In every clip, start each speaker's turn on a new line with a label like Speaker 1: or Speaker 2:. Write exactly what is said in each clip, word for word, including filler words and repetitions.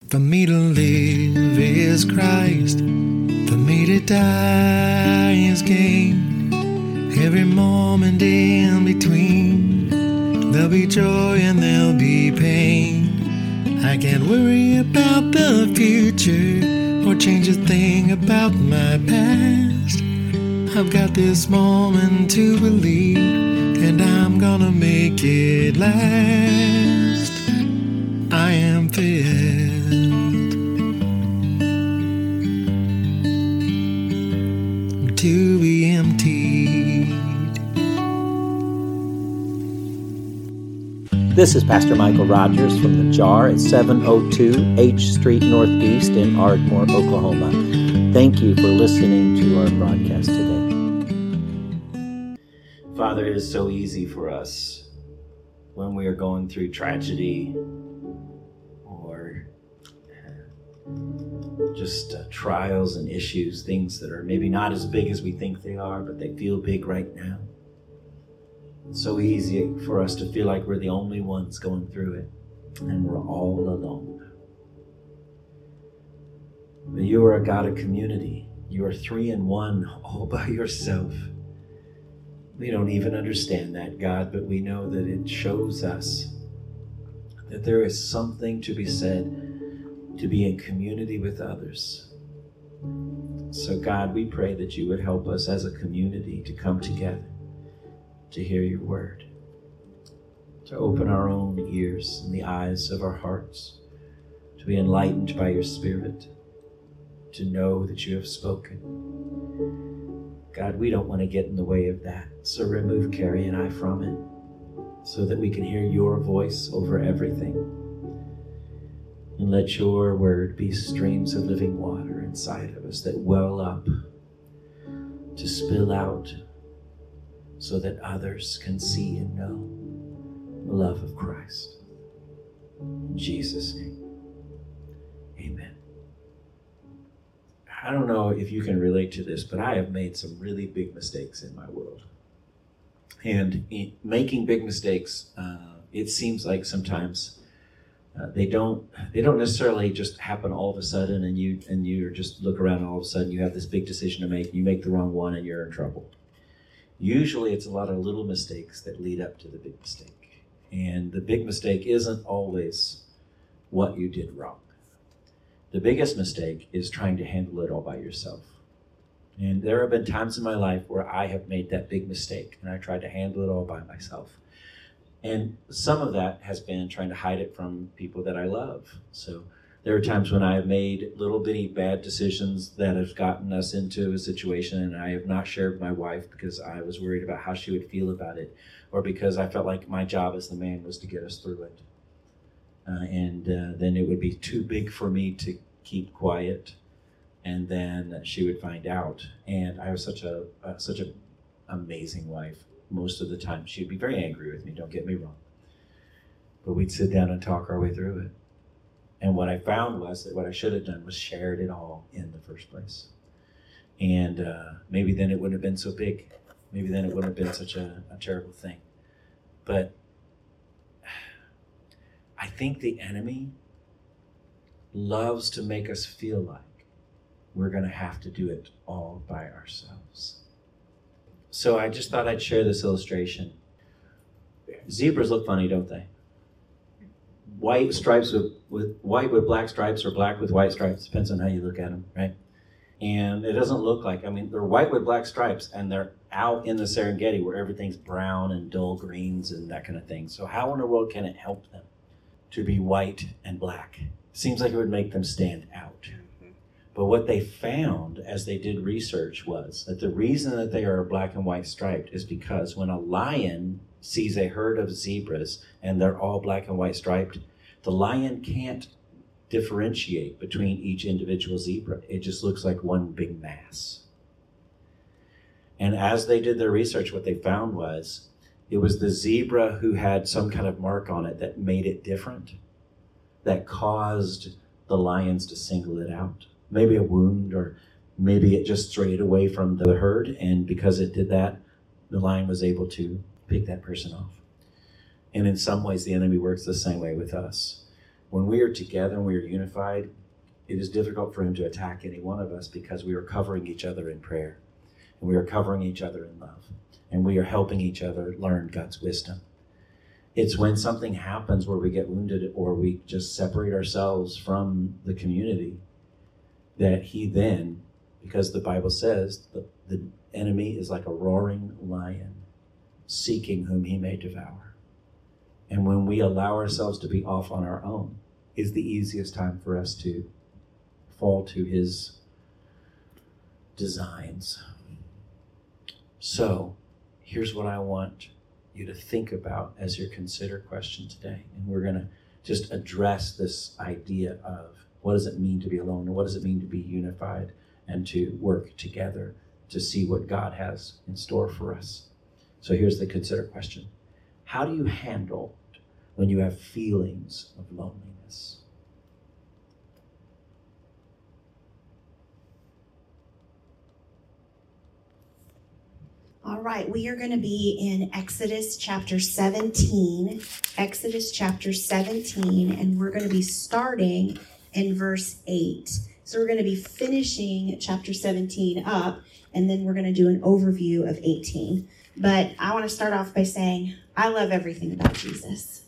Speaker 1: For me to live is Christ, for me to die is gain. Every moment in between, there'll be joy and there'll be pain. I can't worry about the future or change a thing about my past. I've got this moment to believe, and I'm gonna make it last. I am filled to be emptied.
Speaker 2: This is Pastor Michael Rogers from The Jar at seven oh two H Street Northeast in Ardmore, Oklahoma. Thank you for listening to our broadcast today.
Speaker 3: Father, it is so easy for us when we are going through tragedy or just uh, trials and issues, things that are maybe not as big as we think they are, but they feel big right now. It's so easy for us to feel like we're the only ones going through it, and we're all alone. But you are a God of community. You are three in one all by yourself. We don't even understand that, God, but we know that it shows us that there is something to be said to be in community with others. So God, we pray that you would help us as a community to come together, to hear your word, to open our own ears and the eyes of our hearts, to be enlightened by your Spirit, to know that you have spoken. God, we don't want to get in the way of that, so remove Carrie and I from it, so that we can hear your voice over everything. And let your word be streams of living water inside of us that well up to spill out so that others can see and know the love of Christ. In Jesus' name, amen. I don't know if you can relate to this, but I have made some really big mistakes in my world. And in making big mistakes, uh, it seems like sometimes Uh, they don't they don't necessarily just happen all of a sudden, and you and you just look around and all of a sudden you have this big decision to make, you make the wrong one and you're in trouble. Usually it's a lot of little mistakes that lead up to the big mistake. And the big mistake isn't always what you did wrong. The biggest mistake is trying to handle it all by yourself. And there have been times in my life where I have made that big mistake and I tried to handle it all by myself. And some of that has been trying to hide it from people that I love. So there are times when I have made little bitty bad decisions that have gotten us into a situation, and I have not shared with my wife because I was worried about how she would feel about it, or because I felt like my job as the man was to get us through it. Uh, and uh, then it would be too big for me to keep quiet, and then she would find out. And I was such a uh, such an amazing wife. Most of the time, she'd be very angry with me, don't get me wrong. But we'd sit down and talk our way through it. And what I found was that what I should have done was shared it all in the first place. And uh, maybe then it wouldn't have been so big. Maybe then it wouldn't have been such a, a terrible thing. But I think the enemy loves to make us feel like we're going to have to do it all by ourselves. So I just thought I'd share this illustration. Zebras look funny, don't they? White stripes with, with white with black stripes, or black with white stripes, depends on how you look at them, right? And it doesn't look like, I mean, they're white with black stripes, and they're out in the Serengeti where everything's brown and dull greens and that kind of thing. So how in the world can it help them to be white and black? Seems like it would make them stand out. But what they found as they did research was that the reason that they are black and white striped is because when a lion sees a herd of zebras and they're all black and white striped, the lion can't differentiate between each individual zebra. It just looks like one big mass. And as they did their research, what they found was it was the zebra who had some kind of mark on it that made it different, that caused the lions to single it out. Maybe a wound, or maybe it just strayed away from the herd, and because it did that, the lion was able to pick that person off. And in some ways, the enemy works the same way with us. when we are together and we are unified, it is difficult for him to attack any one of us because we are covering each other in prayer, and we are covering each other in love, and we are helping each other learn God's wisdom. It's when something happens where we get wounded or we just separate ourselves from the community that he then, because the Bible says the, the enemy is like a roaring lion seeking whom he may devour. And when we allow ourselves to be off on our own is the easiest time for us to fall to his designs. So here's what I want you to think about as your consider question today. And we're going to just address this idea of what does it mean to be alone, and what does it mean to be unified and to work together to see what God has in store for us. So here's the consider question. How do you handle when you have feelings of loneliness?
Speaker 4: All right, we are going to be in Exodus chapter seventeen, Exodus chapter seventeen, and we're going to be starting in verse eight. So we're going to be finishing chapter seventeen up, and then we're going to do an overview of eighteen. But I want to start off by saying, I love everything about Jesus.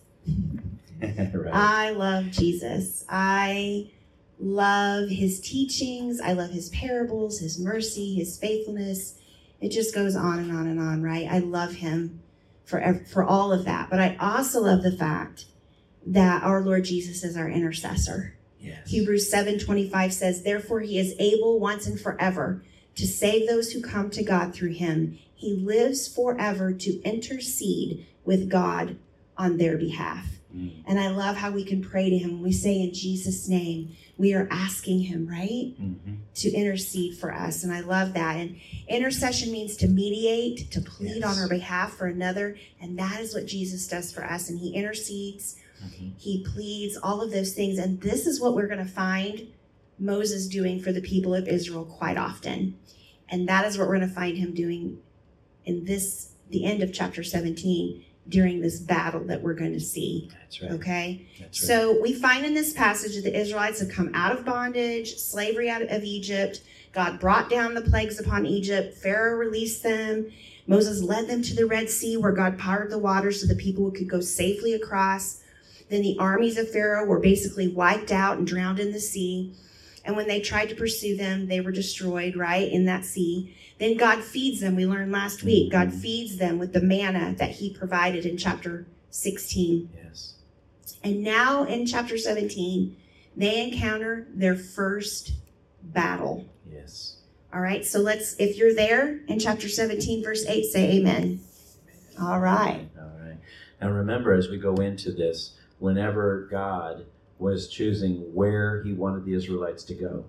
Speaker 3: Right.
Speaker 4: I love Jesus. I love his teachings. I love his parables, his mercy, his faithfulness. It just goes on and on and on, right? I love him for, for all of that. But I also love the fact that our Lord Jesus is our intercessor.
Speaker 3: Yes.
Speaker 4: Hebrews seven twenty-five says, therefore he is able once and forever to save those who come to God through him. He lives forever to intercede with God on their behalf. Mm. And I love how we can pray to him. When we say in Jesus' name, we are asking him, right, mm-hmm. to intercede for us. And I love that. And intercession means to mediate, to plead yes. on our behalf for another. And that is what Jesus does for us. And he intercedes, mm-hmm. he pleads, all of those things. And this is what we're going to find Moses doing for the people of Israel quite often. And that is what we're going to find him doing in this, the end of chapter seventeen, during this battle that we're going to see.
Speaker 3: That's right.
Speaker 4: Okay?
Speaker 3: That's right.
Speaker 4: So we find in this passage that the Israelites have come out of bondage, slavery out of Egypt. God brought down the plagues upon Egypt. Pharaoh released them. Moses led them to the Red Sea where God parted the water so the people could go safely across. Then the armies of Pharaoh were basically wiped out and drowned in the sea. And when they tried to pursue them, they were destroyed, right, in that sea. Then God feeds them. We learned last week. God feeds them with the manna that he provided in chapter sixteen.
Speaker 3: Yes.
Speaker 4: And now in chapter seventeen, they encounter their first battle.
Speaker 3: Yes.
Speaker 4: All right. So let's, if you're there in chapter seventeen, verse eight, say amen. All right.
Speaker 3: All right. Now remember, as we go into this, whenever God was choosing where he wanted the Israelites to go,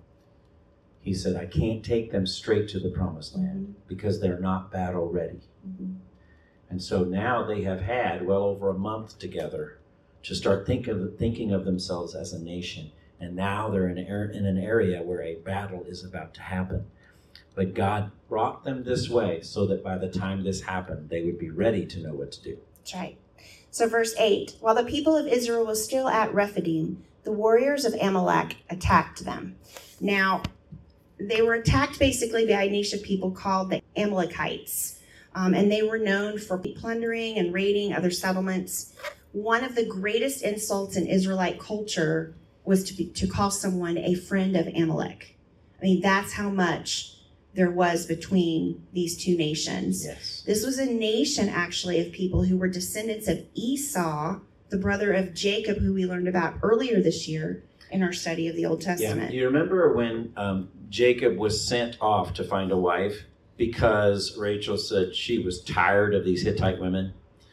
Speaker 3: he said, I can't take them straight to the promised land mm-hmm. because they're not battle ready. Mm-hmm. And so now they have had well over a month together to start think of, thinking of themselves as a nation. And now they're in, in an area where a battle is about to happen. But God brought them this way so that by the time this happened, they would be ready to know what to do.
Speaker 4: That's right. So verse eight, while the people of Israel was still at Rephidim, the warriors of Amalek attacked them. Now, they were attacked basically by a nation of people called the Amalekites. Um, and they were known for plundering and raiding other settlements. One of the greatest insults in Israelite culture was to be, to call someone a friend of Amalek. I mean, that's how much there was between these two nations.
Speaker 3: Yes.
Speaker 4: This was a nation, actually, of people who were descendants of Esau, the brother of Jacob, who we learned about earlier this year in our study of the Old Testament.
Speaker 3: Yeah. You remember when um, Jacob was sent off to find a wife because Rachel said she was tired of these Hittite women?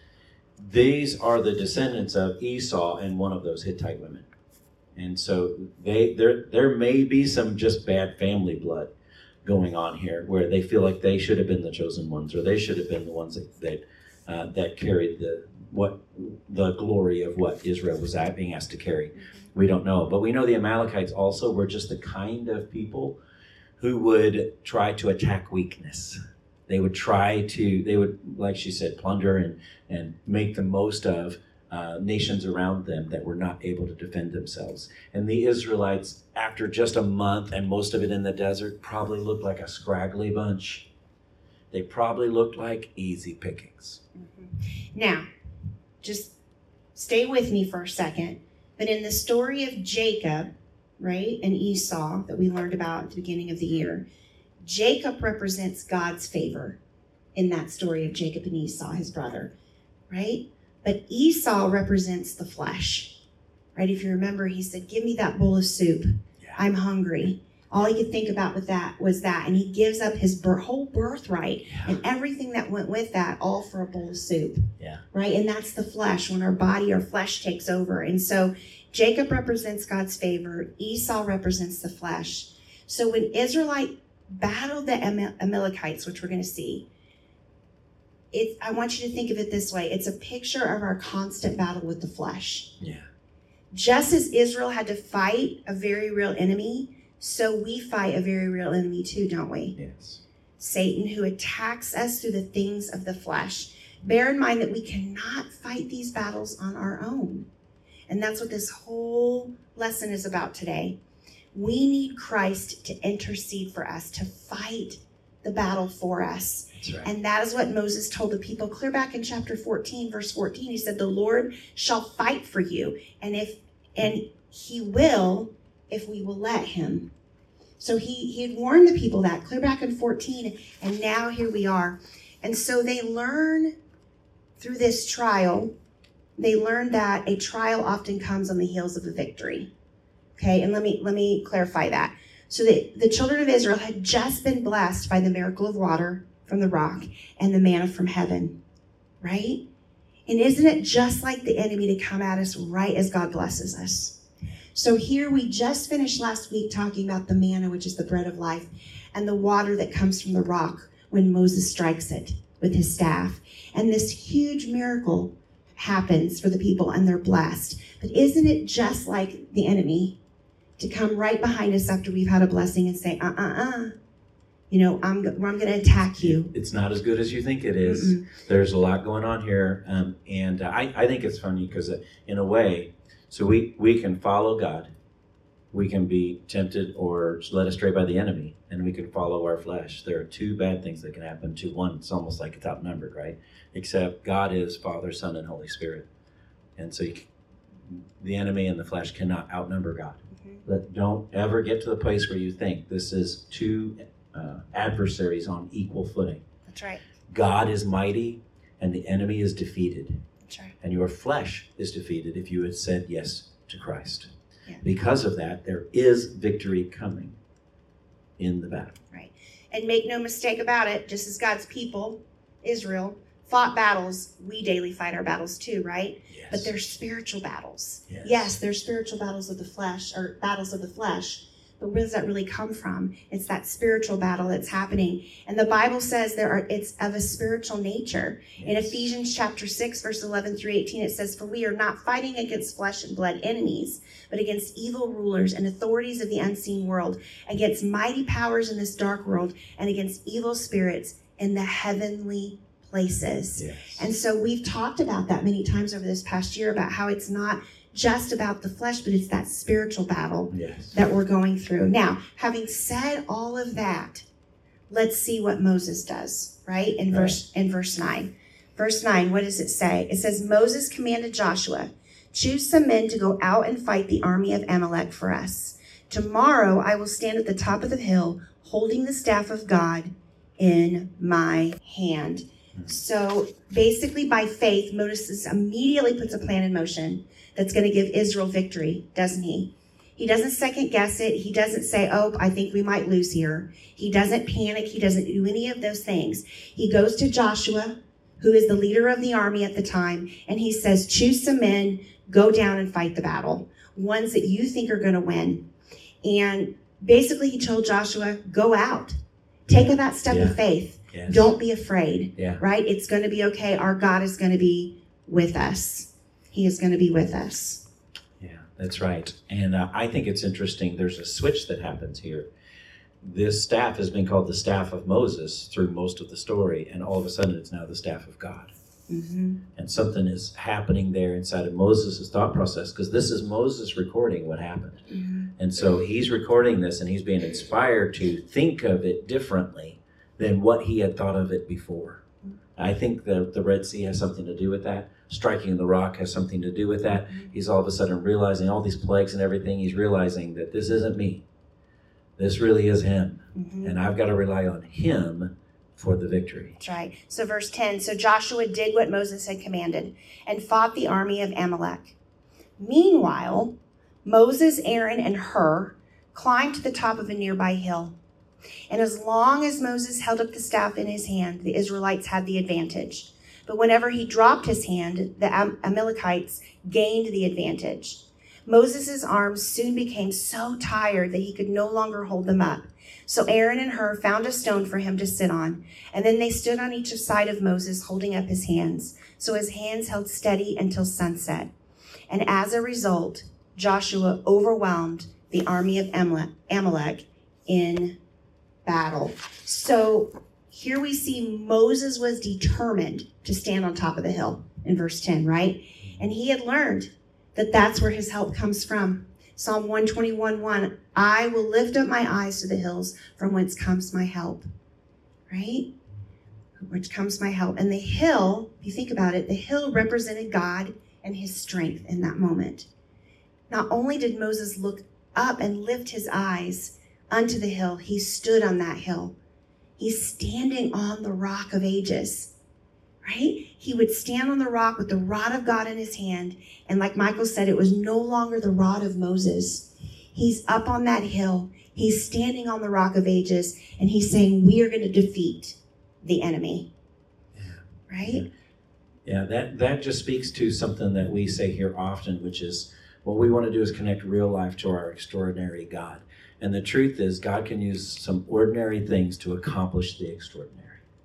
Speaker 3: These are the descendants of Esau and one of those Hittite women. And so they there there may be some just bad family blood going on here where they feel like they should have been the chosen ones, or they should have been the ones that that, uh, that carried the what the glory of what Israel was being asked to carry. We don't know. But we know the Amalekites also were just the kind of people who would try to attack weakness. They would try to, they would, like she said, plunder and, and make the most of uh, nations around them that were not able to defend themselves. And the Israelites, after just a month and most of it in the desert, probably looked like a scraggly bunch. They probably looked like easy pickings.
Speaker 4: Mm-hmm. Now, just stay with me for a second. But in the story of Jacob, right, and Esau that we learned about at the beginning of the year, Jacob represents God's favor in that story of Jacob and Esau, his brother, right? But Esau represents the flesh, right? If you remember, he said, give me that bowl of soup.
Speaker 3: Yeah.
Speaker 4: I'm hungry. All he could think about with that was that. And he gives up his bir- whole birthright
Speaker 3: Yeah.
Speaker 4: and everything that went with that, all for a bowl of soup.
Speaker 3: Yeah.
Speaker 4: Right? And that's the flesh, when our body, our flesh takes over. And so Jacob represents God's favor. Esau represents the flesh. So when Israelite battled the Amalekites, which we're going to see, It, I want you to think of it this way. It's a picture of our constant battle with the flesh.
Speaker 3: Yeah.
Speaker 4: Just as Israel had to fight a very real enemy, so we fight a very real enemy too, don't we?
Speaker 3: Yes.
Speaker 4: Satan, who attacks us through the things of the flesh. Bear in mind that we cannot fight these battles on our own. And that's what this whole lesson is about today. We need Christ to intercede for us, to fight the battle for us.
Speaker 3: That's right.
Speaker 4: And that is what Moses told the people clear back in chapter fourteen, verse fourteen. He said, the Lord shall fight for you. And if and he will, if we will let him. So he, he had warned the people that clear back in fourteen. And now here we are. And so they learn through this trial, they learn that a trial often comes on the heels of a victory. Okay, and let me let me clarify that. So the, the children of Israel had just been blessed by the miracle of water from the rock and the manna from heaven, right? And isn't it just like the enemy to come at us right as God blesses us? So here we just finished last week talking about the manna, which is the bread of life, and the water that comes from the rock when Moses strikes it with his staff. And this huge miracle happens for the people and they're blessed. But isn't it just like the enemy to come right behind us after we've had a blessing and say, uh-uh-uh, you know, I'm, I'm going to attack you.
Speaker 3: It's not as good as you think it is.
Speaker 4: Mm-mm.
Speaker 3: There's a lot going on here. Um, and uh, I, I think it's funny because uh, in a way, so we, we can follow God. We can be tempted or led astray by the enemy, and we can follow our flesh. There are two bad things that can happen to one. It's almost like it's outnumbered, right? Except God is Father, Son, and Holy Spirit. And so you, the enemy and the flesh cannot outnumber God. But don't ever get to the place where you think this is two uh, adversaries on equal footing.
Speaker 4: That's right.
Speaker 3: God is mighty and the enemy is defeated.
Speaker 4: That's right.
Speaker 3: And your flesh is defeated if you had said yes to Christ.
Speaker 4: Yeah.
Speaker 3: Because of that, there is victory coming in the battle.
Speaker 4: Right. And make no mistake about it, just as God's people, Israel, fought battles, we daily fight our battles too, right?
Speaker 3: Yes.
Speaker 4: But they're spiritual battles.
Speaker 3: Yes.
Speaker 4: Yes, they're spiritual battles of the flesh, or battles of the flesh. But where does that really come from? It's that spiritual battle that's happening. And the Bible says there are it's of a spiritual nature.
Speaker 3: Yes.
Speaker 4: In Ephesians chapter six, verse eleven through eighteen, it says, for we are not fighting against flesh and blood enemies, but against evil rulers and authorities of the unseen world, against mighty powers in this dark world, and against evil spirits in the heavenly places.
Speaker 3: Yes.
Speaker 4: And so we've talked about that many times over this past year, about how it's not just about the flesh, but it's that spiritual battle
Speaker 3: Yes.
Speaker 4: that we're going through. Now, having said all of that, let's see what Moses does, right? In
Speaker 3: Right.
Speaker 4: verse in verse nine. Verse nine, what does it say? It says, Moses commanded Joshua, choose some men to go out and fight the army of Amalek for us. Tomorrow I will stand at the top of the hill, holding the staff of God in my hand. So basically by faith, Moses immediately puts a plan in motion that's going to give Israel victory, doesn't he? He doesn't second guess it. He doesn't say, oh, I think we might lose here. He doesn't panic. He doesn't do any of those things. He goes to Joshua, who is the leader of the army at the time, and he says, choose some men, go down and fight the battle, ones that you think are going to win. And basically he told Joshua, go out, take that step
Speaker 3: Yeah.
Speaker 4: of faith.
Speaker 3: Yes.
Speaker 4: Don't be afraid,
Speaker 3: Yeah.
Speaker 4: right? It's going to be okay. Our God is going to be with us. He is going to be with us.
Speaker 3: Yeah, that's right. And uh, I think it's interesting. There's a switch that happens here. This staff has been called the staff of Moses through most of the story, and all of a sudden it's now the staff of God.
Speaker 4: Mm-hmm.
Speaker 3: And something is happening there inside of Moses' thought process, because this is Moses recording what happened.
Speaker 4: Mm-hmm.
Speaker 3: And so he's recording this and he's being inspired to think of it differently than what he had thought of it before. I think the, the Red Sea has something to do with that. Striking the rock has something to do with that. He's all of a sudden realizing all these plagues and everything. He's realizing that this isn't me. This really is him.
Speaker 4: Mm-hmm.
Speaker 3: And I've got to rely on him for the victory.
Speaker 4: That's right. So verse ten, so Joshua did what Moses had commanded and fought the army of Amalek. Meanwhile, Moses, Aaron, and Hur climbed to the top of a nearby hill. And as long as Moses held up the staff in his hand, the Israelites had the advantage. But whenever he dropped his hand, the Am- Amalekites gained the advantage. Moses' arms soon became so tired that he could no longer hold them up. So Aaron and Hur found a stone for him to sit on, and then they stood on each side of Moses, holding up his hands. So his hands held steady until sunset. And as a result, Joshua overwhelmed the army of Amalek in battle. So here we see Moses was determined to stand on top of the hill in verse ten, right? And he had learned that that's where his help comes from. Psalm one twenty-one one, I will lift up my eyes to the hills from whence comes my help, right? Which comes my help. And the hill, if you think about it, the hill represented God and his strength in that moment. Not only did Moses look up and lift his eyes unto the hill, he stood on that hill. He's standing on the rock of ages, right? He would stand on the rock with the rod of God in his hand. And like Michael said, it was no longer the rod of Moses. He's up on that hill. He's standing on the rock of ages. And he's saying, we are going to defeat the enemy.
Speaker 3: Yeah.
Speaker 4: Right?
Speaker 3: Yeah, that, that just speaks to something that we say here often, which is what we want to do is connect real life to our extraordinary God. And the truth is, God can use some ordinary things to accomplish the extraordinary.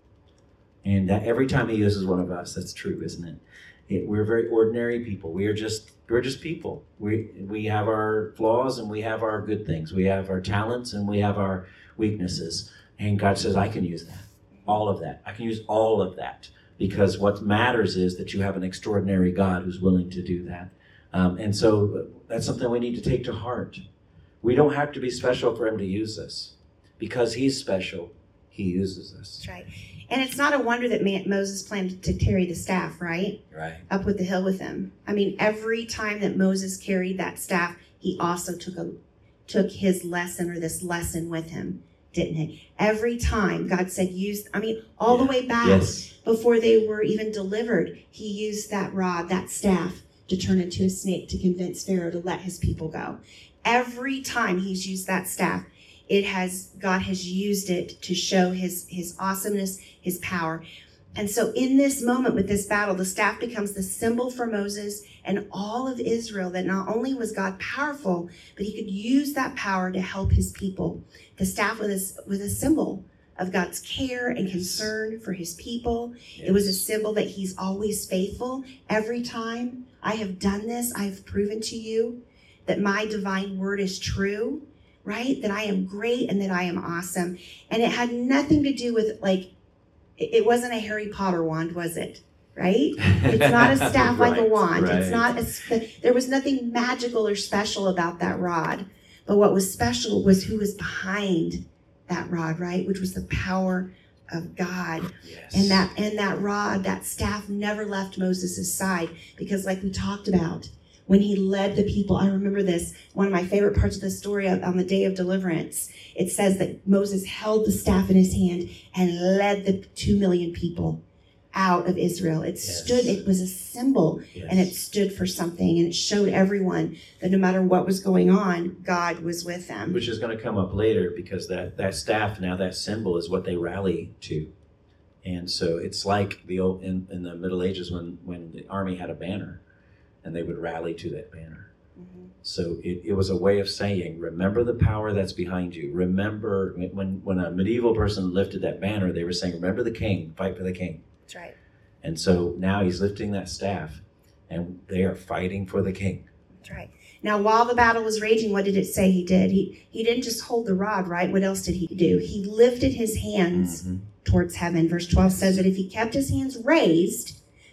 Speaker 3: And that every time he uses one of us, that's true, isn't it? it we're very ordinary people. We are just we're just people. We we have our flaws and we have our good things. We have our talents and we have our weaknesses. And God says, I can use that. All of that. I can use all of that. Because what matters is that you have an extraordinary God who's willing to do that. Um, and so that's something we need to take to heart. We don't have to be special for him to use us. Because he's special, he uses us.
Speaker 4: That's right. And it's not a wonder that Moses planned to carry the staff, right?
Speaker 3: Right.
Speaker 4: Up with the hill with him. I mean, every time that Moses carried that staff, he also took a took his lesson or this lesson with him, didn't he? Every time God said use, I mean, all yeah. the way back
Speaker 3: yes.
Speaker 4: before they were even delivered, he used that rod, that staff, to turn into a snake to convince Pharaoh to let his people go. Every time he's used that staff, it has, God has used it to show his, his awesomeness, his power. And so in this moment with this battle, the staff becomes the symbol for Moses and all of Israel that not only was God powerful, but he could use that power to help his people. The staff was a, was a symbol of God's care and concern for his people. Yes. It was a symbol that he's always faithful. Every time I have done this, I have proven to you that my divine word is true, right? That I am great and that I am awesome. And it had nothing to do with, like, it wasn't a Harry Potter wand, was it? Right? It's not a staff
Speaker 3: right,
Speaker 4: like a wand.
Speaker 3: Right.
Speaker 4: It's not a, there was nothing magical or special about that rod. But what was special was who was behind that rod, right? Which was the power of God.
Speaker 3: Yes.
Speaker 4: And that and that rod, that staff never left Moses' side, because like we talked about, when he led the people, I remember this, one of my favorite parts of the story on the day of deliverance. It says that Moses held the staff in his hand and led the two million people out of Israel. It
Speaker 3: yes.
Speaker 4: stood, it was a symbol,
Speaker 3: yes.
Speaker 4: and it stood for something, and it showed everyone that no matter what was going on, God was with them.
Speaker 3: Which is going to come up later, because that, that staff, now that symbol, is what they rally to. And so it's like the old, in, in the Middle Ages when, when the army had a banner, and they would rally to that banner. Mm-hmm. So it, it was a way of saying, remember the power that's behind you. Remember, when, when a medieval person lifted that banner, they were saying, remember the king, fight for the king.
Speaker 4: That's right.
Speaker 3: And so now he's lifting that staff, and they are fighting for the king.
Speaker 4: That's right. Now, while the battle was raging, what did it say he did? He, he didn't just hold the rod, right? What else did he do? He lifted his hands mm-hmm. towards heaven. Verse twelve says that if he kept his hands raised,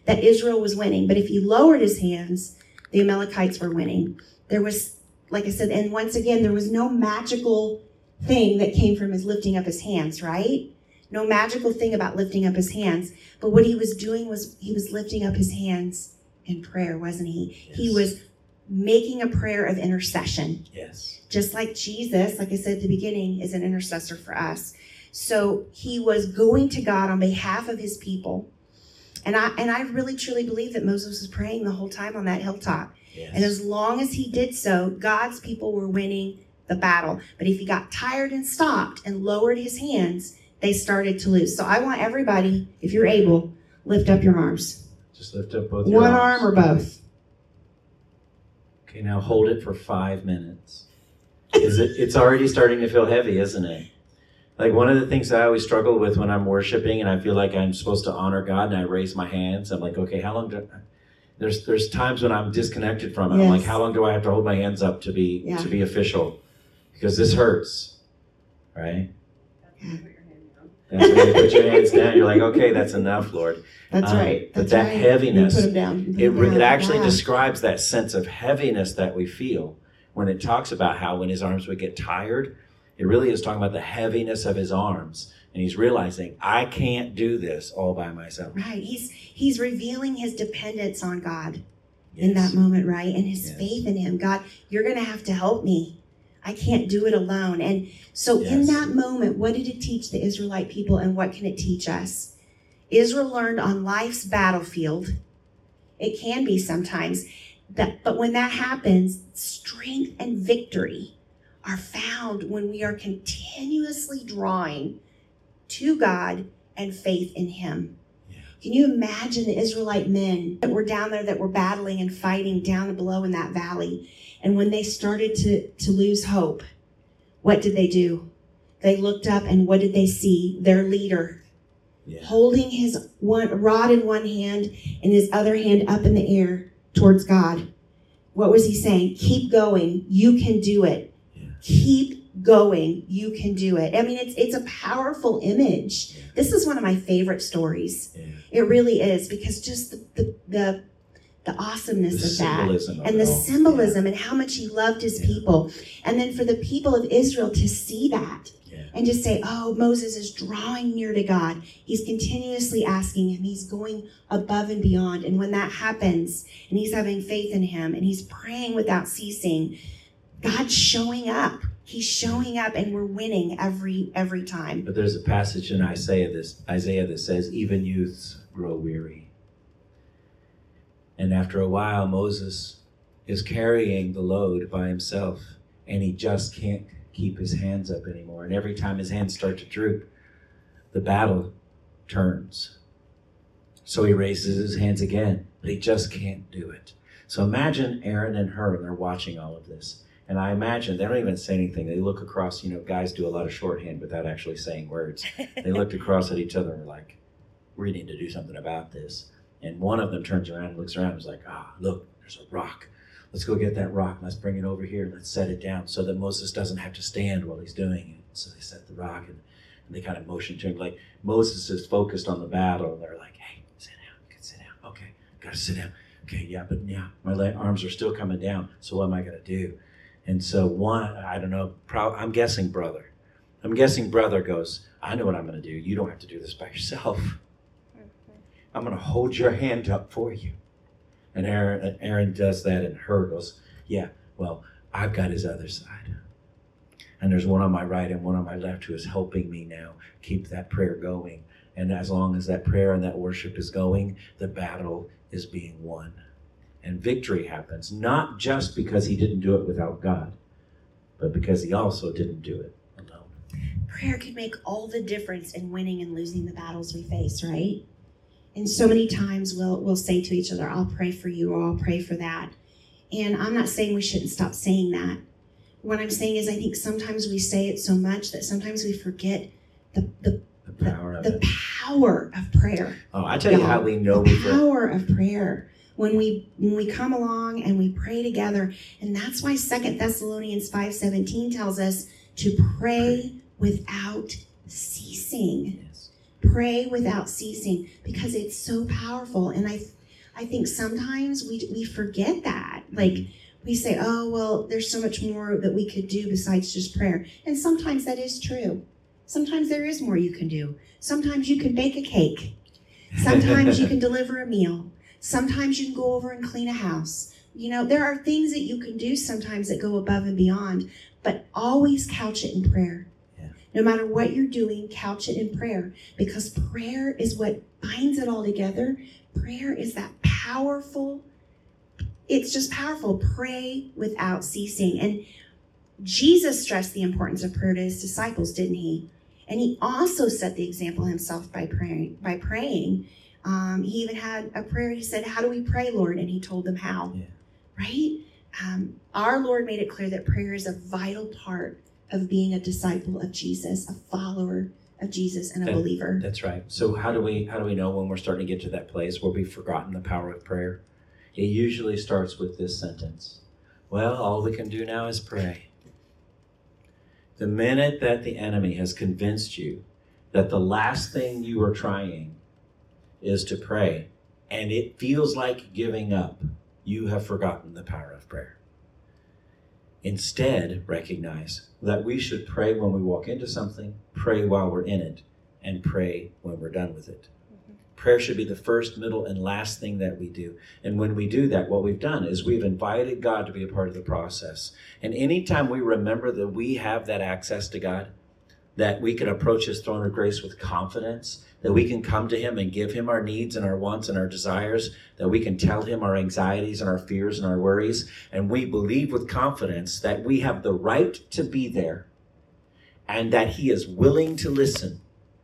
Speaker 4: that Israel was winning. But if he lowered his hands, the Amalekites were winning. There was, like I said, and once again, there was no magical thing that came from his lifting up his hands, right? No magical thing about lifting up his hands. But what he was doing was he was lifting up his hands in prayer, wasn't he?
Speaker 3: Yes.
Speaker 4: He was making a prayer of intercession.
Speaker 3: Yes.
Speaker 4: Just like Jesus, like I said at the beginning, is an intercessor for us. So he was going to God on behalf of his people. And I and I really truly believe that Moses was praying the whole time on that hilltop.
Speaker 3: Yes.
Speaker 4: And as long as he did so, God's people were winning the battle. But if he got tired and stopped and lowered his hands, they started to lose. So I want everybody, if you're able, lift up your arms.
Speaker 3: Just lift up both your
Speaker 4: One
Speaker 3: arms.
Speaker 4: arm or both.
Speaker 3: Okay, now hold it for five minutes. Is it? It's already starting to feel heavy, isn't it? Like one of the things that I always struggle with when I'm worshiping and I feel like I'm supposed to honor God and I raise my hands, I'm like, okay, how long do I, there's there's times when I'm disconnected from it.
Speaker 4: Yes.
Speaker 3: I'm like, how long do I have to hold my hands up to be
Speaker 4: Yeah.
Speaker 3: to be official? Because this hurts, right?
Speaker 4: Yeah.
Speaker 3: That's when you put your hands down. You're like, okay, that's enough, Lord.
Speaker 4: That's
Speaker 3: Um,
Speaker 4: right.
Speaker 3: but
Speaker 4: That's
Speaker 3: that
Speaker 4: right.
Speaker 3: heaviness,
Speaker 4: You put them down. You put
Speaker 3: It,
Speaker 4: them
Speaker 3: re-
Speaker 4: down.
Speaker 3: it actually
Speaker 4: Yeah.
Speaker 3: describes that sense of heaviness that we feel when it talks about how when his arms would get tired. It really is talking about the heaviness of his arms. And he's realizing, I can't do this all by myself.
Speaker 4: Right. He's he's revealing his dependence on God in
Speaker 3: Yes.
Speaker 4: that moment, right? And his
Speaker 3: Yes.
Speaker 4: faith in him. God, you're going to have to help me. I can't do it alone. And so in
Speaker 3: Yes.
Speaker 4: that moment, what did it teach the Israelite people and what can it teach us? Israel learned on life's battlefield. It can be sometimes, that, but when that happens, strength and victory are found when we are continuously drawing to God and faith in him.
Speaker 3: Yeah.
Speaker 4: Can you imagine the Israelite men that were down there that were battling and fighting down below in that valley? And when they started to, to lose hope, what did they do? They looked up and what did they see? Their leader
Speaker 3: Yeah.
Speaker 4: holding his one rod in one hand and his other hand up in the air towards God. What was he saying? Keep going. You can do it.
Speaker 3: Yeah.
Speaker 4: Keep going. You can do it. I mean, it's it's a powerful image.
Speaker 3: Yeah.
Speaker 4: This is one of my favorite stories.
Speaker 3: Yeah.
Speaker 4: It really is, because just the the the, the awesomeness
Speaker 3: The
Speaker 4: of that.
Speaker 3: symbolism of
Speaker 4: And
Speaker 3: it
Speaker 4: the
Speaker 3: all.
Speaker 4: symbolism and how much he loved his
Speaker 3: Yeah.
Speaker 4: people. And then for the people of Israel to see that
Speaker 3: Yeah.
Speaker 4: and just say, oh, Moses is drawing near to God. He's continuously asking him. He's going above and beyond. And when that happens and he's having faith in him and he's praying without ceasing, God's showing up. He's showing up and we're winning every every time.
Speaker 3: But there's a passage in Isaiah, this, Isaiah that says, even youths grow weary. And after a while, Moses is carrying the load by himself, and he just can't keep his hands up anymore. And every time his hands start to droop, the battle turns. So he raises his hands again, but he just can't do it. So imagine Aaron and Hur, and they're watching all of this. And I imagine they don't even say anything. They look across, you know, guys do a lot of shorthand without actually saying words. They looked across at each other and were like, we need to do something about this. And one of them turns around and looks around and was like, ah, look, there's a rock. Let's go get that rock. Let's bring it over here and let's set it down so that Moses doesn't have to stand while he's doing it. So they set the rock and, and they kind of motion to him. Like Moses is focused on the battle. And they're like, hey, sit down. You can sit down. Okay, got to sit down. Okay, yeah, but yeah, my leg, arms are still coming down. So what am I going to do? And so one, I don't know, pro- I'm guessing brother. I'm guessing brother goes, I know what I'm going to do. You don't have to do this by yourself. I'm going to hold your hand up for you. And Aaron, Aaron does that, and Hur goes, yeah, well, I've got his other side. And there's one on my right and one on my left who is helping me now keep that prayer going. And as long as that prayer and that worship is going, the battle is being won. And victory happens, not just because he didn't do it without God, but because he also didn't do it alone.
Speaker 4: Prayer can make all the difference in winning and losing the battles we face, right? And so many times we'll we'll say to each other, I'll pray for you, or I'll pray for that. And I'm not saying we shouldn't stop saying that. What I'm saying is I think sometimes we say it so much that sometimes we forget the the,
Speaker 3: The power of
Speaker 4: the
Speaker 3: it.
Speaker 4: power of prayer.
Speaker 3: Oh, I tell you how we know
Speaker 4: the
Speaker 3: we for,
Speaker 4: power of prayer. When we when we come along and we pray together, and that's why Second Thessalonians five seventeen tells us to pray without ceasing.
Speaker 3: Yes.
Speaker 4: Pray without ceasing, because it's so powerful. And I I think sometimes we we forget that. Like, we say, oh, well, there's so much more that we could do besides just prayer. And sometimes that is true. Sometimes there is more you can do. Sometimes you can bake a cake. Sometimes you can deliver a meal. Sometimes you can go over and clean a house. You know, there are things that you can do sometimes that go above and beyond, but always couch it in prayer.
Speaker 3: Yeah.
Speaker 4: No matter what you're doing, couch it in prayer, because prayer is what binds it all together. Prayer is that powerful, it's just powerful. Pray without ceasing. And Jesus stressed the importance of prayer to his disciples, didn't he? And he also set the example himself by praying. By praying, um, he even had a prayer. He said, "How do we pray, Lord?" And he told them how.
Speaker 3: Yeah.
Speaker 4: Right? Um, our Lord made it clear that prayer is a vital part of being a disciple of Jesus, a follower of Jesus, and a
Speaker 3: That-
Speaker 4: believer.
Speaker 3: That's right. So how do we how do we know when we're starting to get to that place where we've forgotten the power of prayer? It usually starts with this sentence: well, all we can do now is pray. The minute that the enemy has convinced you that the last thing you are trying is to pray, and it feels like giving up, you have forgotten the power of prayer. Instead, recognize that we should pray when we walk into something, pray while we're in it, and pray when we're done with it. Prayer should be the first, middle, and last thing that we do. And when we do that, what we've done is we've invited God to be a part of the process. And anytime we remember that we have that access to God, that we can approach his throne of grace with confidence, that we can come to him and give him our needs and our wants and our desires, that we can tell him our anxieties and our fears and our worries, and we believe with confidence that we have the right to be there and that he is willing to listen,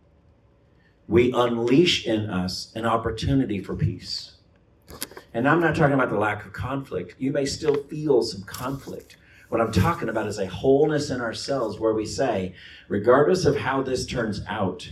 Speaker 3: we unleash in us an opportunity for peace. And I'm not talking about the lack of conflict. You may still feel some conflict. What I'm talking about is a wholeness in ourselves where we say, regardless of how this turns out,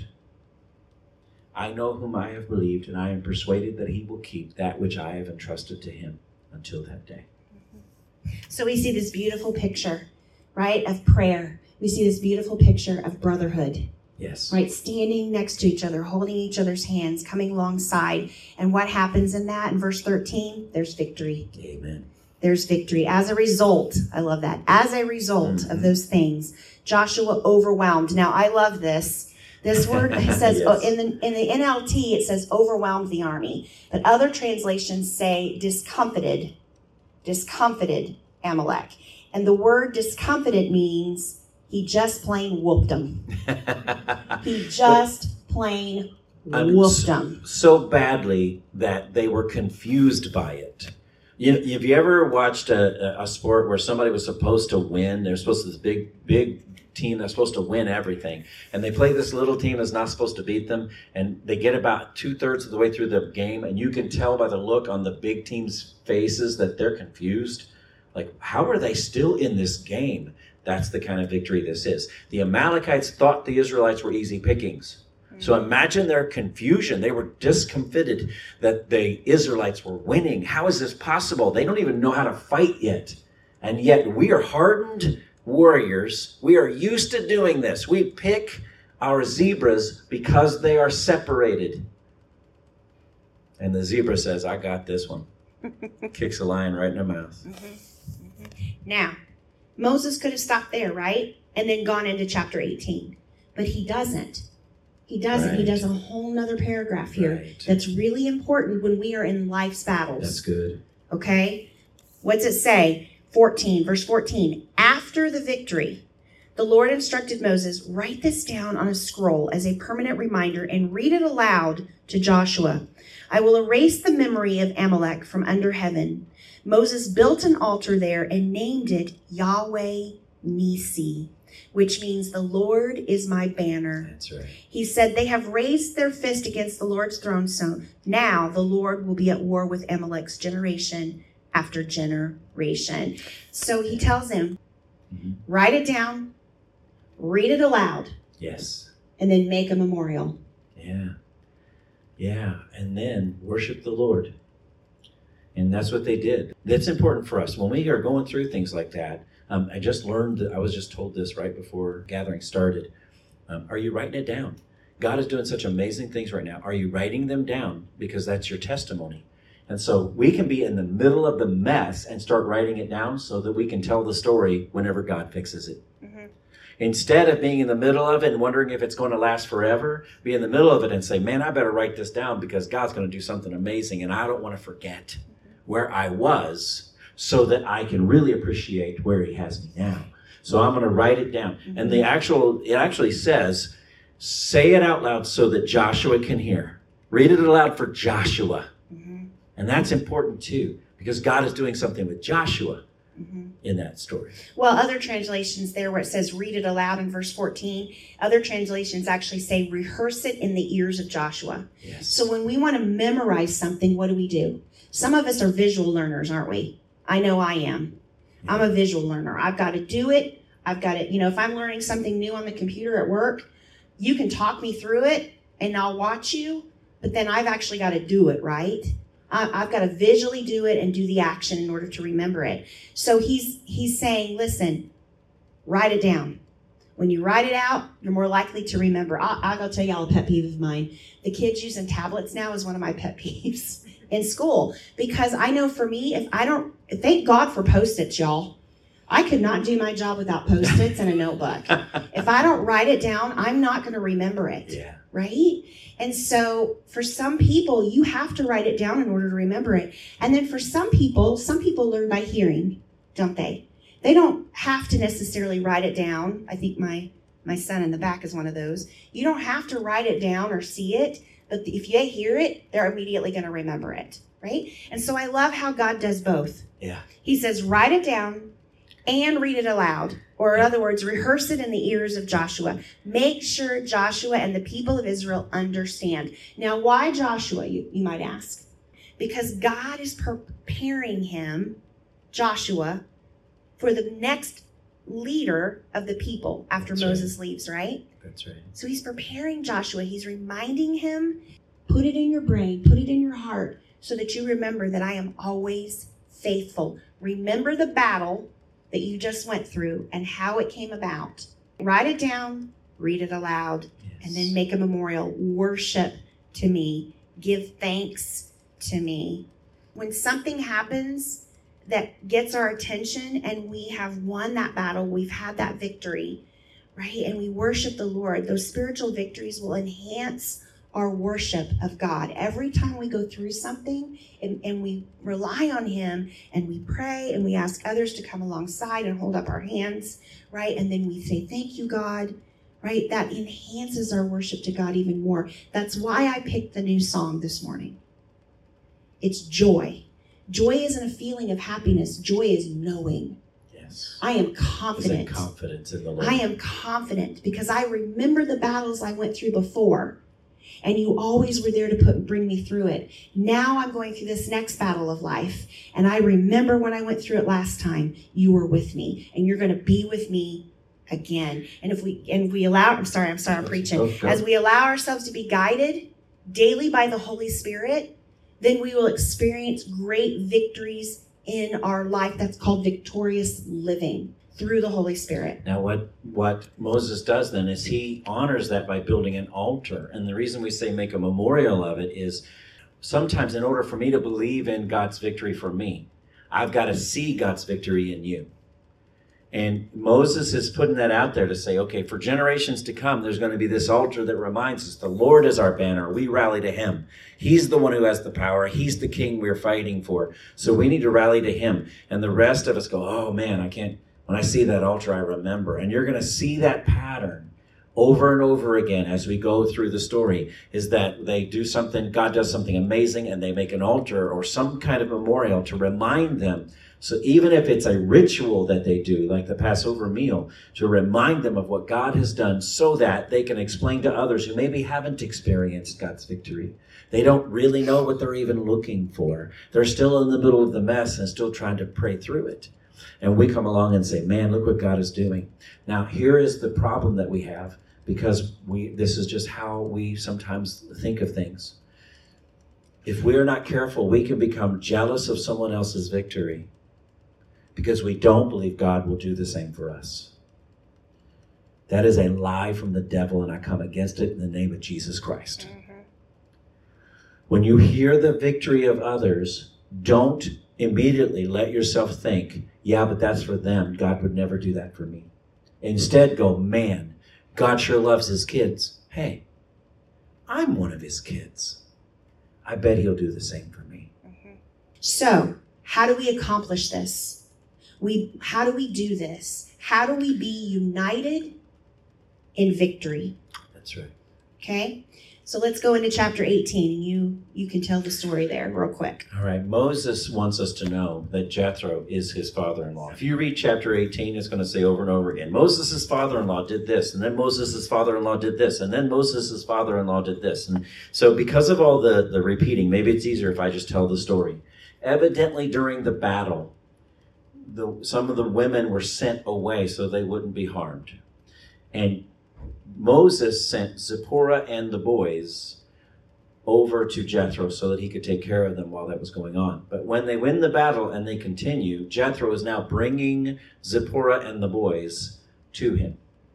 Speaker 3: I know whom I have believed, and I am persuaded that he will keep that which I have entrusted to him until that day.
Speaker 4: So we see this beautiful picture, right, of prayer. We see this beautiful picture of brotherhood.
Speaker 3: Yes.
Speaker 4: Right, standing next to each other, holding each other's hands, coming alongside. And what happens in that? In verse thirteen, there's victory.
Speaker 3: Amen.
Speaker 4: There's victory. As a result, I love that. As a result
Speaker 3: Mm-hmm.
Speaker 4: of those things, Joshua overwhelmed. Now, I love this. This word says,
Speaker 3: Yes.
Speaker 4: oh, in the in the N L T, it says overwhelmed the army. But other translations say discomfited, discomfited Amalek. And the word discomfited means he just plain whooped them. He just plain
Speaker 3: I mean,
Speaker 4: whooped
Speaker 3: so,
Speaker 4: them.
Speaker 3: so badly that they were confused by it. You, have you ever watched a, a sport where somebody was supposed to win? They're supposed to this big, big team that's supposed to win everything, and they play this little team that's not supposed to beat them, and they get about two thirds of the way through the game, and you can tell by the look on the big team's faces that they're confused. Like, how are they still in this game? That's the kind of victory this is. The Amalekites thought the Israelites were easy pickings. So imagine their confusion. They were discomfited that the Israelites were winning. How is this possible? They don't even know how to fight yet. And yet we are hardened warriors. We are used to doing this. We pick our zebras because they are separated. And the zebra says, I got this one. Kicks a lion right in the mouth.
Speaker 4: Now, Moses could have stopped there, right? And then gone into chapter eighteen. But he doesn't. He doesn't.
Speaker 3: Right.
Speaker 4: He does a whole nother paragraph here
Speaker 3: Right.
Speaker 4: that's really important when we are in life's battles.
Speaker 3: That's good.
Speaker 4: Okay? What's it say? fourteen, verse fourteen. After the victory, the Lord instructed Moses, write this down on a scroll as a permanent reminder and read it aloud to Joshua. I will erase the memory of Amalek from under heaven. Moses built an altar there and named it Yahweh Nisi, which means the Lord is my banner.
Speaker 3: That's right.
Speaker 4: He said, they have raised their fist against the Lord's throne, so now the Lord will be at war with Amalek's generation after generation. So he tells him,
Speaker 3: Mm-hmm.
Speaker 4: write it down, read it aloud,
Speaker 3: Yes.
Speaker 4: and then make a memorial.
Speaker 3: Yeah. Yeah. And then worship the Lord. And that's what they did. That's important for us. When we are going through things like that, um, I just learned, that I was just told this right before gathering started. Um, are you writing it down? God is doing such amazing things right now. Are you writing them down? Because that's your testimony. And so we can be in the middle of the mess and start writing it down so that we can tell the story whenever God fixes it.
Speaker 4: Mm-hmm.
Speaker 3: Instead of being in the middle of it and wondering if it's going to last forever, be in the middle of it and say, man, I better write this down because God's going to do something amazing and I don't want to forget where I was so that I can really appreciate where he has me now. So I'm going to write it down. Mm-hmm. And the actual, it actually says, say it out loud so that Joshua can hear. Read it aloud for Joshua. Mm-hmm. And that's important too, because God is doing something with Joshua mm-hmm. in that story.
Speaker 4: Well, other translations there where it says read it aloud in verse fourteen, other translations actually say rehearse it in the ears of Joshua.
Speaker 3: Yes.
Speaker 4: So when we want to memorize something, what do we do? Some of us are visual learners, aren't we? I know I am. Yeah. I'm a visual learner. I've got to do it. I've got to, you know, if I'm learning something new on the computer at work, you can talk me through it and I'll watch you, but then I've actually got to do it, right? I've got to visually do it and do the action in order to remember it. So he's he's saying, listen, write it down. When you write it out, you're more likely to remember. I'll, I'll tell y'all a pet peeve of mine. The kids using tablets now is one of my pet peeves in school. Because I know for me, if I don't, thank God for Post-its, y'all. I could not do my job without Post-its and a notebook. If I don't write it down, I'm not going to remember it.
Speaker 3: Yeah.
Speaker 4: Right? And so for some people, you have to write it down in order to remember it. And then for some people, some people learn by hearing, don't they? They don't have to necessarily write it down. I think my, my son in the back is one of those. You don't have to write it down or see it, but if they hear it, they're immediately going to remember it, right? And so I love how God does both.
Speaker 3: Yeah.
Speaker 4: He says, write it down and read it aloud. Or in other words, rehearse it in the ears of Joshua. Make sure Joshua and the people of Israel understand. Now, why Joshua, you, you might ask? Because God is preparing him, Joshua, for the next leader of the people after That's Moses right. leaves, right?
Speaker 3: That's right.
Speaker 4: So he's preparing Joshua. He's reminding him, put it in your brain, put it in your heart, so that you remember that I am always faithful. Remember the battle that you just went through and how it came about. Write it down, read it aloud, yes. and then make a memorial. Worship to me. Give thanks to me. When something happens that gets our attention and we have won that battle, we've had that victory, right? And we worship the Lord. Those spiritual victories will enhance our worship of God. Every time we go through something and, and we rely on him and we pray and we ask others to come alongside and hold up our hands, right? And then we say, thank you, God, right? That enhances our worship to God even more. That's why I picked the new song this morning. It's joy. Joy isn't a feeling of happiness. Joy is knowing.
Speaker 3: Yes.
Speaker 4: I am confident.
Speaker 3: It's in confidence in the Lord.
Speaker 4: I am confident because I remember the battles I went through before. And you always were there to put bring me through it. Now I'm going through this next battle of life. And I remember when I went through it last time, you were with me. And you're going to be with me again. And if we and we allow, I'm sorry, I'm sorry, I'm preaching.
Speaker 3: Okay.
Speaker 4: As we allow ourselves to be guided daily by the Holy Spirit, then we will experience great victories in our life. That's called victorious living. Through the Holy Spirit.
Speaker 3: Now, what, what Moses does then is he honors that by building an altar. And the reason we say make a memorial of it is sometimes in order for me to believe in God's victory for me, I've got to see God's victory in you. And Moses is putting that out there to say, okay, for generations to come, there's going to be this altar that reminds us the Lord is our banner. We rally to him. He's the one who has the power. He's the king we're fighting for. So we need to rally to him. And the rest of us go, oh man, I can't. When I see that altar, I remember. And you're going to see that pattern over and over again as we go through the story, is that they do something, God does something amazing, and they make an altar or some kind of memorial to remind them. So even if it's a ritual that they do, like the Passover meal, to remind them of what God has done so that they can explain to others who maybe haven't experienced God's victory. They don't really know what they're even looking for. They're still in the middle of the mess and still trying to pray through it. And we come along and say, man, look what God is doing. Now, here is the problem that we have, because we this is just how we sometimes think of things. If we're not careful, we can become jealous of someone else's victory because we don't believe God will do the same for us. That is a lie from the devil, and I come against it in the name of Jesus Christ. Mm-hmm. When you hear the victory of others, don't immediately let yourself think, yeah, but that's for them. God would never do that for me. Instead, go, man, God sure loves his kids. Hey, I'm one of his kids. I bet he'll do the same for me.
Speaker 4: Mm-hmm. So, how do we accomplish this? We, how do we do this? How do we be united in victory?
Speaker 3: That's right.
Speaker 4: Okay, so let's go into chapter eighteen, and you you can tell the story there real quick.
Speaker 3: All right, Moses wants us to know that Jethro is his father-in-law. If you read chapter eighteen, it's going to say over and over again, Moses' father-in-law did this, and then Moses' father-in-law did this, and then Moses' father-in-law did this. And so because of all the, the repeating, maybe it's easier if I just tell the story. Evidently during the battle, the, some of the women were sent away so they wouldn't be harmed. And Moses sent Zipporah and the boys over to Jethro so that he could take care of them while that was going on. But when they win the battle and they continue, Jethro is now bringing Zipporah and the boys to him.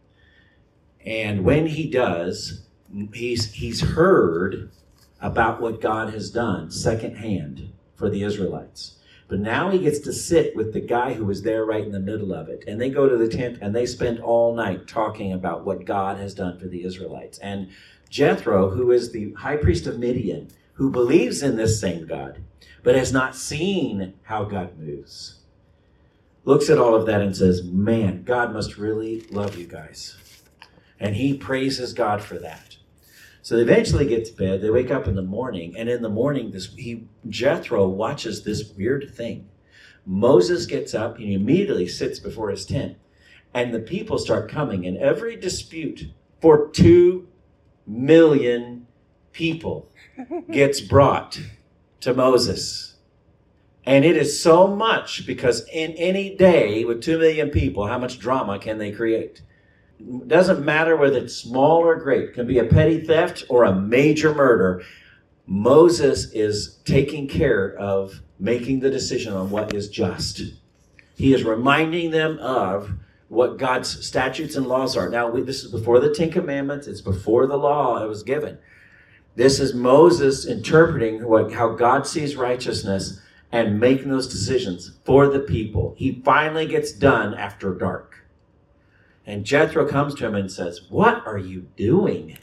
Speaker 3: And when he does, he's, he's heard about what God has done secondhand for the Israelites. But now he gets to sit with the guy who was there right in the middle of it. And they go to the tent and they spend all night talking about what God has done for the Israelites. And Jethro, who is the high priest of Midian, who believes in this same God, but has not seen how God moves, looks at all of that and says, man, God must really love you guys. And he praises God for that. So they eventually get to bed. They wake up in the morning, and in the morning, this he Jethro watches this weird thing. Moses gets up and he immediately sits before his tent, and the people start coming. And every dispute for two million people gets brought to Moses, and it is so much because in any day with two million people, how much drama can they create? Doesn't matter whether it's small or great. It can be a petty theft or a major murder. Moses is taking care of making the decision on what is just. He is reminding them of what God's statutes and laws are. Now, we, this is before the Ten Commandments. It's before the law it was given. This is Moses interpreting what, how God sees righteousness and making those decisions for the people. He finally gets done after dark. And Jethro comes to him and says, what are you doing?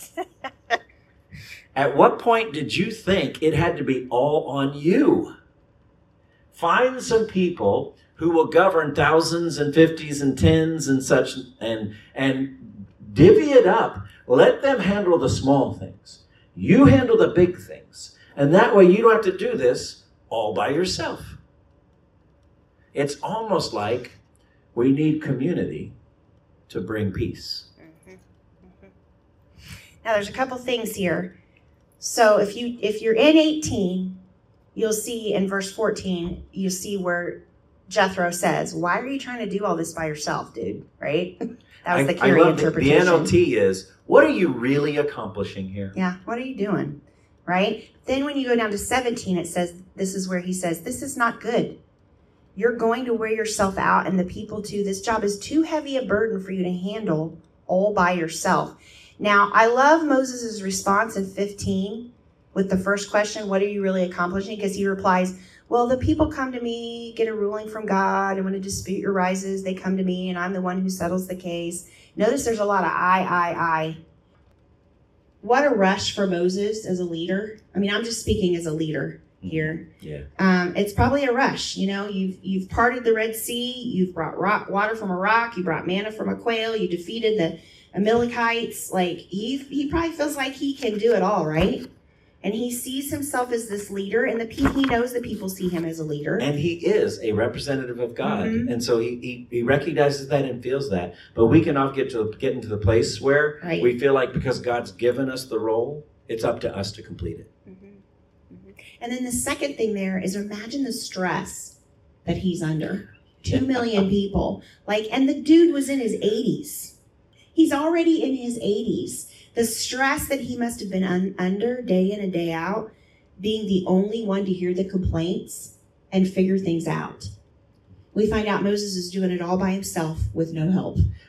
Speaker 3: At what point did you think it had to be all on you? Find some people who will govern thousands and fifties and tens and such, and, and divvy it up. Let them handle the small things. You handle the big things. And that way you don't have to do this all by yourself. It's almost like we need community to bring peace.
Speaker 4: Mm-hmm. Mm-hmm. Now there's a couple things here. So if you if you're in eighteen, you'll see in verse fourteen, you see where Jethro says, why are you trying to do all this by yourself, dude? Right? That was the Carey interpretation.
Speaker 3: The N L T is, what are you really accomplishing here?
Speaker 4: Yeah, what are you doing? Right? Then when you go down to seventeen, it says, this is where he says, this is not good. You're going to wear yourself out and the people too. This job is too heavy a burden for you to handle all by yourself. Now, I love Moses' response in fifteen with the first question, what are you really accomplishing? Because he replies, well, the people come to me, get a ruling from God, and when a dispute arises, they come to me, and I'm the one who settles the case. Notice there's a lot of I, I, I. What a rush for Moses as a leader. I mean, I'm just speaking as a leader here.
Speaker 3: Yeah.
Speaker 4: Um, it's probably a rush. You know, you've you've parted the Red Sea, you've brought rock, water from a rock, you brought manna from a quail, you defeated the Amalekites. Like, he he probably feels like he can do it all, right? And he sees himself as this leader, and the pe- he knows that people see him as a leader.
Speaker 3: And he is a representative of God.
Speaker 4: Mm-hmm.
Speaker 3: And so he, he he recognizes that and feels that. But we can often get to get into the place where
Speaker 4: Right.
Speaker 3: we feel like because God's given us the role, it's up to us to complete it.
Speaker 4: Mm-hmm. Mm-hmm. And then the second thing there is, imagine the stress that he's under. Two million people. Like, and the dude was in his eighties. He's already in his eighties. The stress that he must have been un- under day in and day out, being the only one to hear the complaints and figure things out. We find out Moses is doing it all by himself with no help.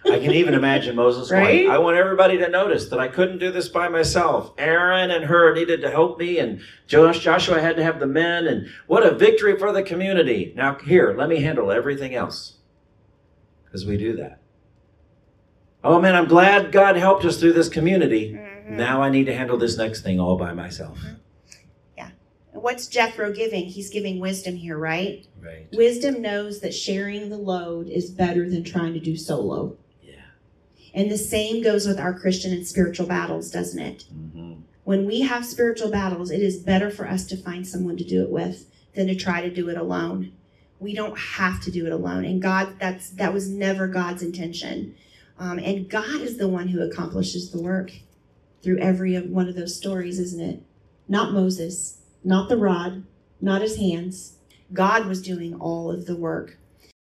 Speaker 3: I can even imagine Moses
Speaker 4: Right?
Speaker 3: going, I want everybody to notice that I couldn't do this by myself. Aaron and Hur needed to help me, and Joshua had to have the men, and what a victory for the community. Now, here, let me handle everything else. Because we do that. Oh, man, I'm glad God helped us through this community. Mm-hmm. Now I need to handle this next thing all by myself.
Speaker 4: Mm-hmm. Yeah. And what's Jethro giving? He's giving wisdom here, right?
Speaker 3: Right.
Speaker 4: Wisdom knows that sharing the load is better than trying to do solo. And the same goes with our Christian and spiritual battles, doesn't it? Mm-hmm. When we have spiritual battles, it is better for us to find someone to do it with than to try to do it alone. We don't have to do it alone. And God, that's that was never God's intention. Um, and God is the one who accomplishes the work through every one of those stories, isn't it? Not Moses, not the rod, not his hands. God was doing all of the work.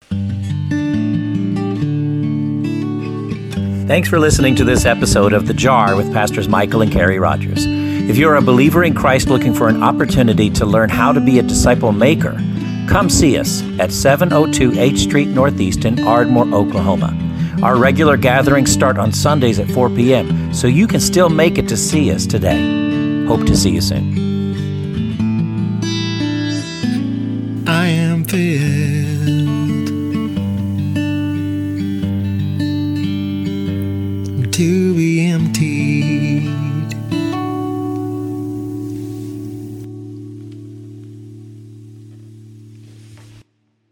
Speaker 2: Thanks for listening to this episode of The Jar with Pastors Michael and Carrie Rogers. If you're a believer in Christ looking for an opportunity to learn how to be a disciple maker, come see us at seven oh two H Street Northeast in Ardmore, Oklahoma. Our regular gatherings start on Sundays at four p.m., so you can still make it to see us today. Hope to see you soon.
Speaker 1: I am filled to be